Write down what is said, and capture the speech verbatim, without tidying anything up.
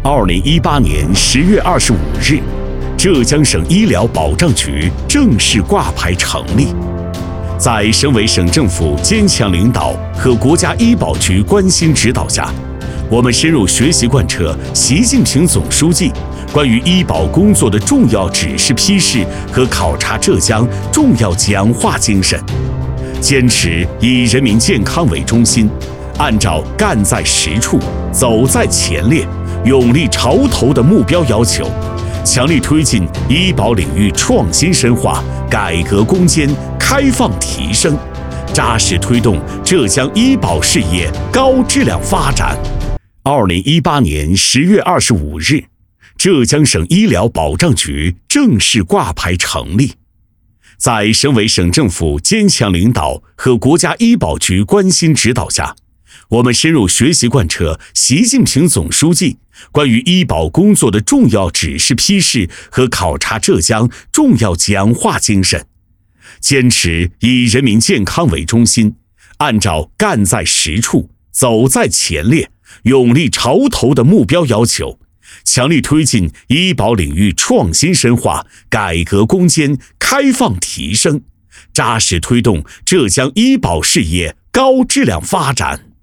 二零一八年十月二十五日，浙江省医疗保障局正式挂牌成立。在省委省政府坚强领导和国家医保局关心指导下，我们深入学习贯彻习近平总书记关于医保工作的重要指示批示和考察浙江重要讲话精神，坚持以人民健康为中心，按照干在实处、走在前列、勇立潮头的目标要求，强力推进医保领域创新深化、改革攻坚、开放提升，扎实推动浙江医保事业高质量发展。二零一八年十月二十五日，浙江省医疗保障局正式挂牌成立。在省委省政府坚强领导和国家医保局关心指导下，我们深入学习贯彻习近平总书记关于医保工作的重要指示批示和考察浙江重要讲话精神，坚持以人民健康为中心，按照干在实处、走在前列、勇立潮头的目标要求，强力推进医保领域创新深化、改革攻坚、开放提升，扎实推动浙江医保事业高质量发展。